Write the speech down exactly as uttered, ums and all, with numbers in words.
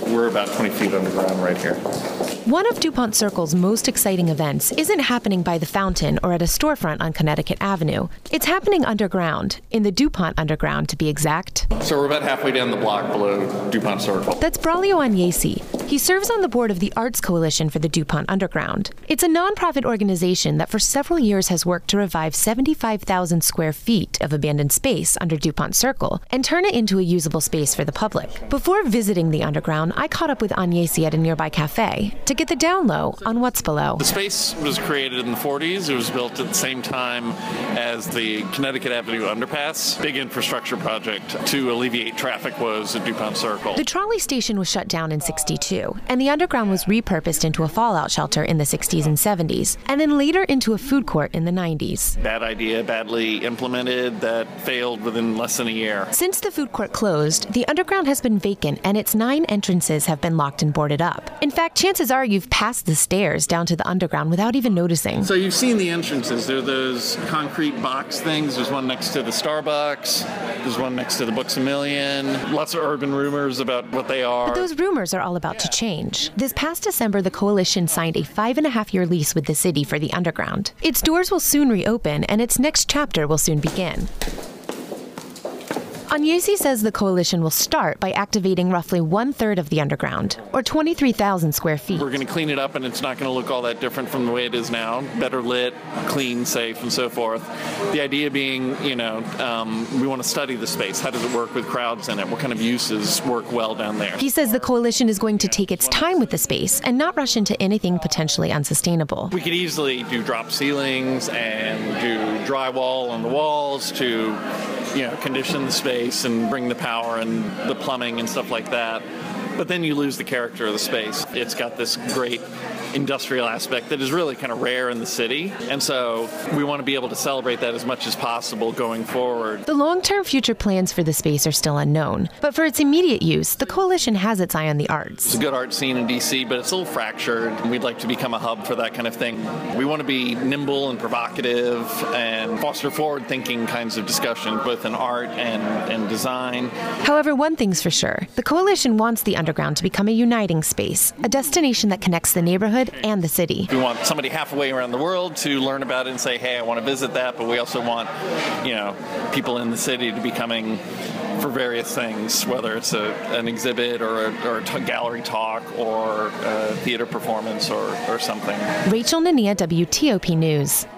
We're about twenty feet underground right here. One of DuPont Circle's most exciting events isn't happening by the fountain or at a storefront on Connecticut Avenue. It's happening underground, in the DuPont Underground to be exact. So we're about halfway down the block below DuPont Circle. That's Braulio Agnesi. He serves on the board of the Arts Coalition for the DuPont Underground. It's a nonprofit organization that for several years has worked to revive seventy-five thousand square feet of abandoned space under DuPont Circle and turn it into a usable space for the public. Before visiting the underground, I caught up with Agnesi at a nearby cafe to get the down low on what's below. The space was created in the forties. It was built at the same time as the Connecticut Avenue underpass. Big infrastructure project to alleviate traffic woes at DuPont Circle. The trolley station was shut down in sixty-two, and the underground was repurposed into a fallout shelter in the sixties and seventies, and then later into a food court in the nineties. Bad idea, badly implemented, that failed within less than a year. Since the food court closed, the underground has been vacant and its nine entrances have been locked and boarded up. In fact, chances are you've passed the stairs down to the underground without even noticing. So you've seen the entrances. There are those concrete box things. There's one next to the Starbucks. There's one next to the Books A Million. Lots of urban rumors about what they are. But those rumors are all about yeah. to change. This past December, the coalition signed a five and a half year lease with the city for the underground. Its doors will soon reopen and its next chapter will soon begin. Agnesi says the coalition will start by activating roughly one-third of the underground, or twenty-three thousand square feet. We're going to clean it up, and it's not going to look all that different from the way it is now. Better lit, clean, safe, and so forth. The idea being, you know, um, we want to study the space. How does it work with crowds in it? What kind of uses work well down there? He says the coalition is going to take its time with the space and not rush into anything potentially unsustainable. We could easily do drop ceilings and do drywall on the walls to, you know, condition the space and bring the power and the plumbing and stuff like that. But then you lose the character of the space. It's got this great industrial aspect that is really kind of rare in the city. And so we want to be able to celebrate that as much as possible going forward. The long-term future plans for the space are still unknown. But for its immediate use, the coalition has its eye on the arts. It's a good art scene in D C, but it's a little fractured. And we'd like to become a hub for that kind of thing. We want to be nimble and provocative and foster forward-thinking kinds of discussion, both in art and, and design. However, one thing's for sure. The coalition wants the underground to become a uniting space, a destination that connects the neighborhood and the city. We want somebody halfway around the world to learn about it and say, hey, I want to visit that, but we also want, you know, people in the city to be coming for various things, whether it's a, an exhibit or a, or a t- gallery talk or a theater performance or, or something. Rachel Nania, W T O P News.